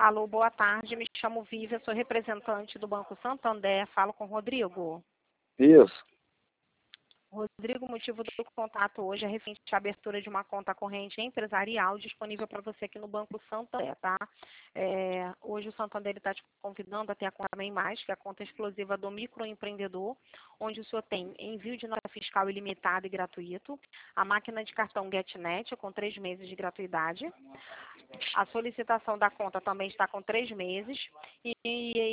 Alô, boa tarde, me chamo Vivian, sou representante do Banco Santander, falo com o Rodrigo. Isso. Rodrigo, o motivo do contato hoje é referente à abertura de uma conta corrente empresarial disponível para você aqui no Banco Santander, tá? Hoje o Santander está te convidando a ter a conta Bem Mais, que é a conta exclusiva do microempreendedor, onde o senhor tem envio de nota fiscal ilimitado e gratuito, a máquina de cartão GetNet com 3 meses de gratuidade, a solicitação da conta também está com 3 meses